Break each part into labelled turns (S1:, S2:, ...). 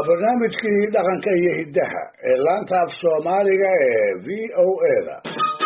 S1: barnaamijkii dhaqanka iyo hiddaha ee laanta af Soomaaliga ee VOA-da.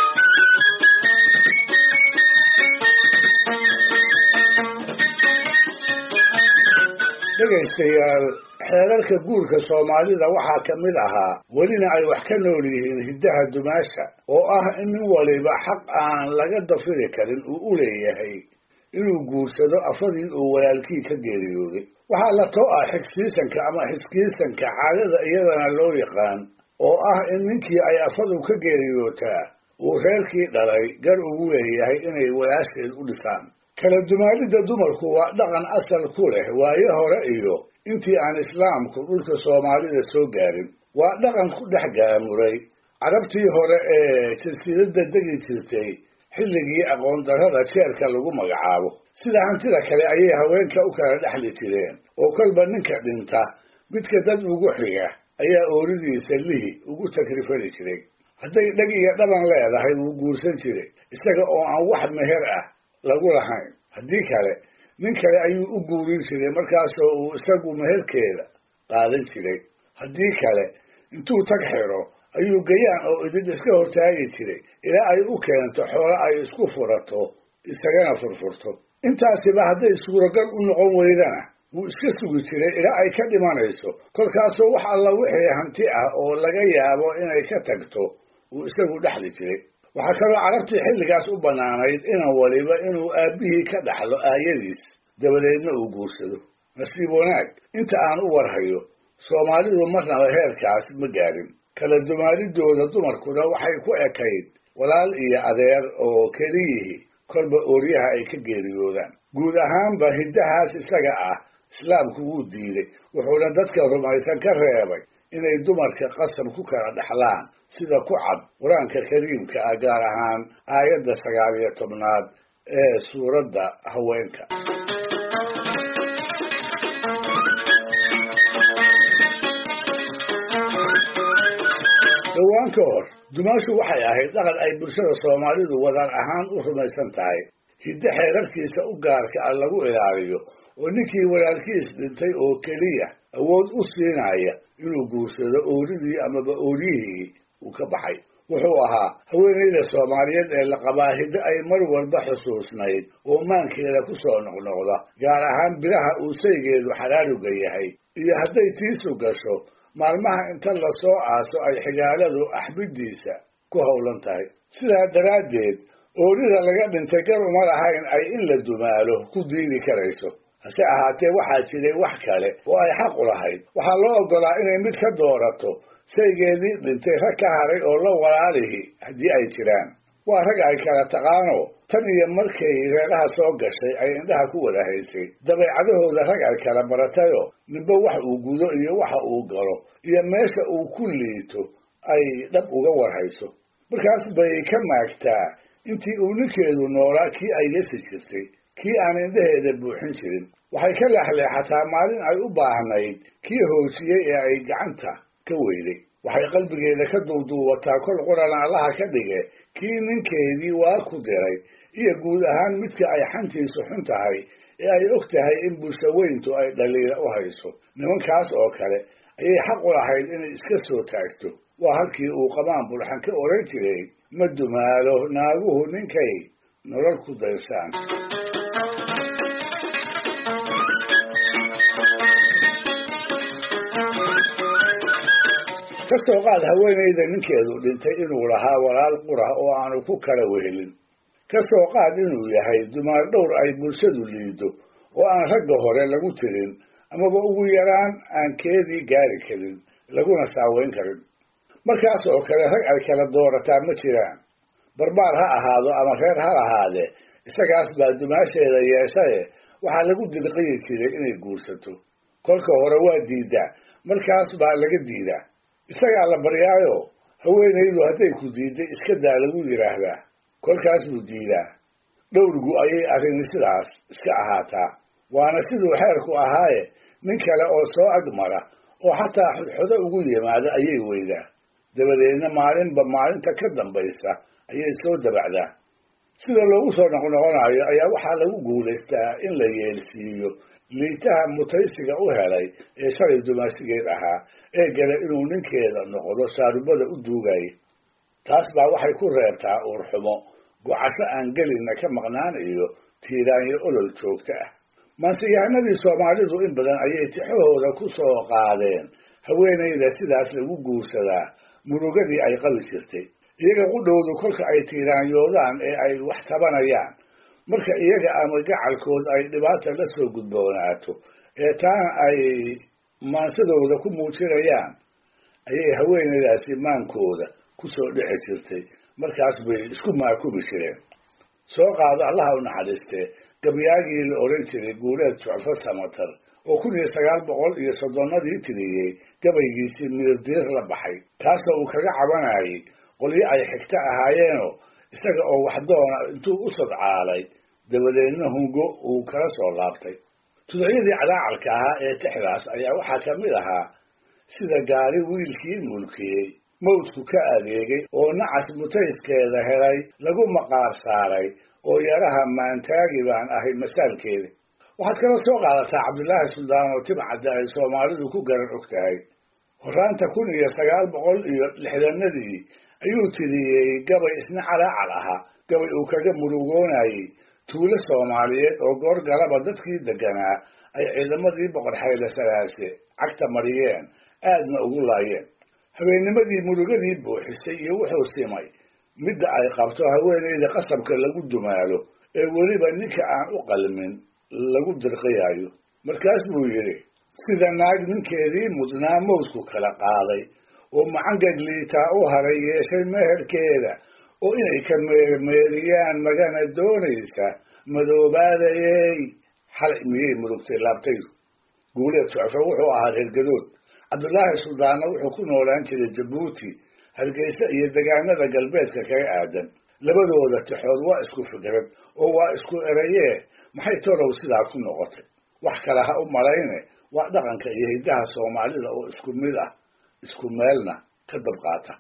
S1: dhegaystayaal, xeerarka guurka Soomaalida waxaa ka mid ahaa welina ay wax ka nool yihiin hiddaha dumaasha oo ah in nin waliba xaq aan laga dafiri karin uu u leeyahay inuu guursado afadii uu walaalkii ka geeriyooday. waxaa la too ah xigsiisanka ama xiskiisanka caadada iyadana loo yaqaan oo ah in ninkii ay afadu ka geeriyootaa uu reerkii dhalay gar ugu leeyahay inay walaasheed u dhisaan. kala dumaalidda dumarku waa dhaqan asal ku leh waayo hore iyo intii aan islaamku dhulka Soomaalida soo gaarin. waa dhaqan ku dhex gaamuray carabtii hore ee silsiladda degi jirtay xilligii aqoon darrada jeerka lagu magacaabo. sida hantida kale ayay haweenka u kala dhexli jireen oo kolba ninka dhinta midka dad ugu xiga ayaa ooridiisa lihi ugu takrifali jiray. hadday dhag iyo dhaban leedahay wuu guursan jiray isaga oo aan wax meher ah lagu lahayn. haddii kale nin kale ayuu u guurin jiray markaasoo uu isagu meherkeeda qaadan jiray. haddii kale intuu tag xiro ayuu gayaan oo idin iska hortaagi jiray ilaa ay u keento xoolo ay isku furato isagana furfurto. intaasiba hadday suuragal u noqon weydana wuu iska sugi jiray ilaa ay ka dhimanayso, kolkaasoo wax alla wixii hanti ah oo laga yaabo inay ka tagto wuu isagu dhexli jiray. waxaa kaloo carabtii xilligaas u bannaanayd inan waliba inuu aabbihii ka dhaxlo aayadiis dabadeedna uu guursado. nasiib wanaag inta aan u warhayo Soomaalidu marnaba heerkaas ma gaarin. kala dumaalidooda dumarkuna waxay ku ekayd walaal iyo adeer oo keliyihii kolba ooryaha ay ka geeriyoodaan. guud ahaanba hiddahaas isaga ah islaamku wuu diiday, wuxuuna dadka rumaysan ka reebay inay dumarka qasab ku kala dhaxlaan sida ku cad qur-aanka kariimka ah, gaar ahaan aayadda 19 ee suuradda haweenka. dhowaan ka hor dumaashu waxay ahayd dhaqan ay bulshada Soomaalidu wadaan ahaan u rumaysan tahay. hidde xeerarkiisa u gaarka ah lagu ilaaliyo oo ninkii walaalkiis dhintay oo keliya awood u siinaya inuu guursado ooridii amaba ooryihii uu ka baxay. wuxuu ahaa haweeneyda Soomaaliyeed ee la qabaa hidde ay mar walba xusuusnayd oo maankeeda ku soo noqnoqda, gaar ahaan bilaha uu saygeedu xaraaruga yahay iyo hadday tiisu gasho maalmaha inta la soo aaso ay xigaaladu axbidiisa ku howlan tahay. sidaa daraaddeed oorida laga dhintay gar uma lahayn ay in la dumaalo ku diidi karayso. hase ahaatee waxaa jiray wax kale oo ay xaq u lahayd. waxaa loo oggolaa inay mid ka doorato saygeedii dhintay rag ka haray oo la walaalihi haddii ay jiraan. waa rag ay kala taqaano tan iyo markay reeraha soo gashay ay indhaha ku wada haysay. dabeecadahooda rag ay kala baratayoo ninba wax uu gudo iyo waxa uu galo iyo meesha uu ku liito ay dhab uga warhayso. markaas bay ka maagtaa intii uu ninkeedu noolaa kii ay yasi jirtay, kii aan indhaheeda buuxin jirin. waxay ka leexleexataa maalin ay u baahnayd kii hoojiyey ee ay gacanta ka weyday. waxay qalbigeeda ka duuduubataa kol qurana allaha ka dhige kii ninkeedii waa ku diray iyo guud ahaan midka ay xantiisu xun tahay ee ay og tahay in bulshaweyntu ay dhaliila u hayso. nimankaas oo kale ayay xaq u lahayd inay iska soo taagto. waa halkii uu qamaan bulxan ka odhan jiray ma dumaalo naaguhu ninkay nolol ku daysaan. ka soo qaad haweeneyda ninkeedu dhintay inuu lahaa walaal qura oo aanu ku kala wehelin. ka soo qaad inuu yahay dumaal dhowr ay bulshadu liido oo aan ragga hore lagu tirin amaba ugu yaraan aan keedii gaari karin laguna saaweyn karin. markaas oo kale rag ay kala doorataa ma jiraan. barbaar ha ahaado ama reer ha lahaadee isagaas baa dumaasheeda yeeshaye waxaa lagu dirqiyi jiray inay guursato. kolka hore waa diidaa, markaas baa laga diidaa. isagaa la baryaayo haweenaydu hadday ku diidday iska daa lagu yidhaahdaa, kolkaas buu diidaa. dhowrgu ayay arrini sidaas iska ahaataa. waana siduu xeerku ahaaye nin kale oo soo agmara oo xataa xodxodo ugu yimaada ayay weydaa. dabadeedna maalinba maalinta ka dambaysa ayay soo dabacdaa. sida loogu soo noqnoqonayo ayaa waxaa lagu guulaystaa in la yeelsiiyo liitaha mutaysiga u helay ee shalay dumaashigeed ahaa ee gala inuu ninkeeda noqdo shaarubada u duugaya taas baa waxay ku reebtaa uurxumo gocasho aan gelinna ka maqnaan iyo tiiraanyo olol joogto ah maansiyahanadii soomaalidu in badan ayay tixahooda ku soo qaadeen haweenayda sidaas lagu guursadaa murugadii ay qabi jirtay iyaga qudhowdu kolka ay tiiraanyoodaan ee ay wax tabanayaan marka iyaga ama gacalkood ay dhibaata la soo gudboonaato ee taana ay maansadooda ku muujinayaan ayay haweenaydaasi maankooda ku soo dhici jirtay markaas bay isku maakubi jireen soo qaado allaha u naxariistee gabyaagii la oran jiray guuleed jucfo samatar oo 1930 tiriyey gabaygiisii miirdiir la baxay taasoo uu kaga cabanayay qolyo ay xigta ahaayeenoo isaga oo waxdoona intuu u sadcaalay dabadeedna hungo uu kala soo laabtay tuducyadii calaacalka ahaa ee tixdaas ayaa waxaa ka mid ahaa sida gaari wiilkii mulkiyey mawdku ka adeegay oo nacas mutayskeeda helay lagu maqaar saaray oo yaraha maantaagi baan ahay masaalkeeda waxaad kala soo qaadataa cabdilaahi suldaan oo timcadda ay soomaalidu ku garan og tahay horaanta 1960 ayuu tiriyey gabay isna calaacal ahaa gabay uu kaga murugoonayay tuulo soomaaliyeed oo goor galaba dadkii deganaa ay ciidamadii boqor Hayle Salaase cagta mariyeen aadna ugu laayeen habeennimadii murugadii buuxisay iyo wuxuu simay midda ay qabto haweeneyda qasabka lagu dumaalo ee weliba ninka aan u qalmin lagu dirqiyayo markaas buu yiri sida naag ninkeedii mudnaa mawsku kala qaaday oo macangag liitaa u haray yeeshay meherkeeda oo inay ka meeriyaan magana doonaysa madoobaadayay xalay miyay murugtay laabtay guuleed Jucfo wuxuu ahaa reer Gadood Cabdilaahi Suldaana wuxuu ku noolaan jiray Jabuuti Hargeysa iyo deegaanada galbeedka kaga aadan labadooda tixood waa isku fikrad oo waa isku erayee maxay torow sidaa ku noqotay wax kale ha u malayne waa dhaqanka iyo hidaha Soomaalida oo isku mid ah isku meelna ka dab qaata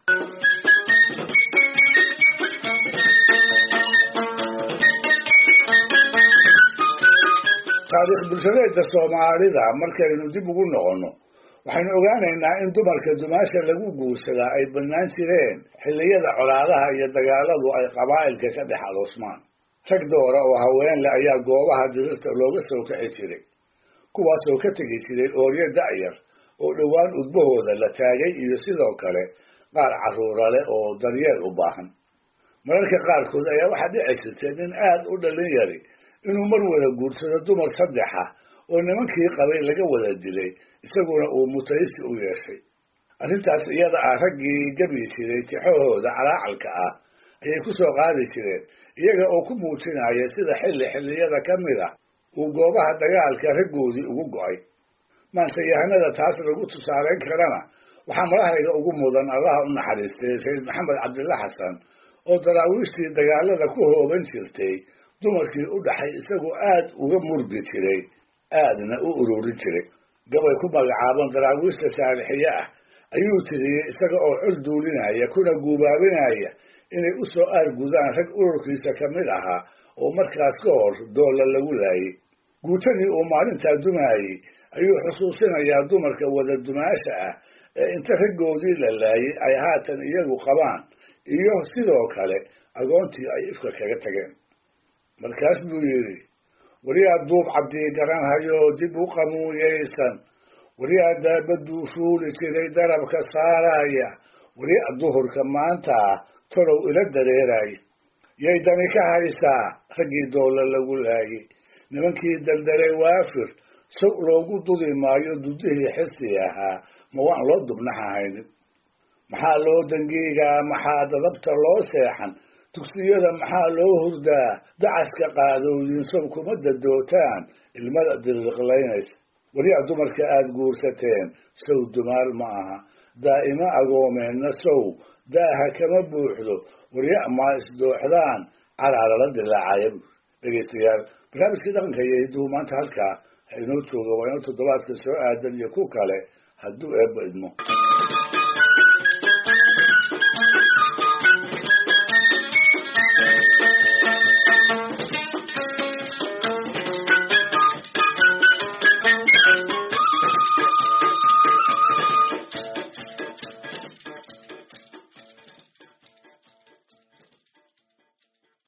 S1: taariikh bulshadeedka Soomaalida markaynu dib ugu noqono waxaynu ogaanaynaa in dumarka dumaasha lagu guursadaa ay bannaan jireen xilliyada colaadaha iyo dagaaladu ay qabaa'ilka ka dhex aloosmaan rag doora oo haween leh ayaa goobaha dirirta looga soo kici jiray kuwaasoo ka tegi jiray ooryo da'yar oo dhowaan udbahooda la taagay iyo sidoo kale qaar carruura leh oo daryeel u baahan mararka qaarkood ayaa waxaa dhici jirtay nin aad u dhalin yari inuu mar wada guursado dumar saddex ah oo nimankii qabay laga wada dilay isaguna uu mutaysi u yeeshay arrintaas iyada ah raggii gabi jiray tixahooda calaacalka ah ayay ku soo qaadi jireen iyaga oo ku muujinaya sida xilliyada ka mid ah uu goobaha dagaalka raggoodii ugu go'ay maansiyahanada taas lagu tusaaleyn karana waxaa marahayga ugu mudan allaha u naxariistay sayid maxamed cabdilla xasan oo daraawiishtii dagaalada ku hooban jirtay dumarkii u dhaxay isagoo aad uga murgi jiray aadna u ururin jiray gabay ku magacaaban daraawiishta saalixiye ah ayuu tiriyey isaga oo col duulinaya kuna guubaabinaya inay u soo aargudaan rag ururkiisa ka mid ahaa oo markaas ka hor doolla lagu laayay guutadii uu maalintaa dumaayey ayuu xusuusinayaa dumarka wada dumaasha ah ee inta raggoodii la laayay ay haatan iyagu qabaan iyo sidoo kale agoontii ay ifka kaga tageen markaas buu yidhi wariyaa duub cabdii garanhayo dib u qamuuyaysan wariyaa daabaduu fuuli jiray darabka saaraya wariyaa duhurka maanta torow ila dareeraya yay dani ka haysaa raggii doolla lagu laayay nimankii daldaray waafir sow loogu dudi maayo dudihii xisi ahaa ma waan loo dubnaxahaynin maxaa loo dangiigaa maxaa dadabta loo seexan dugsiyada maxaa loo hurdaa dacaska qaadowdiin sow kuma dadootaan ilmada diriqlaynaysa wariyaa dumarka aad guursateen sow dumaal ma aha daa'ima agoomeenna sow daaha kama buuxdo wariya maa isdooxdaan calaala la dilaacaya dhegaystayaal barnaamijkii dhaqanka iyo hiduhu maanta halkaa ha inoo jooga waa inuu toddobaadka soo aadan iyo ku kale hadduu eebba idmo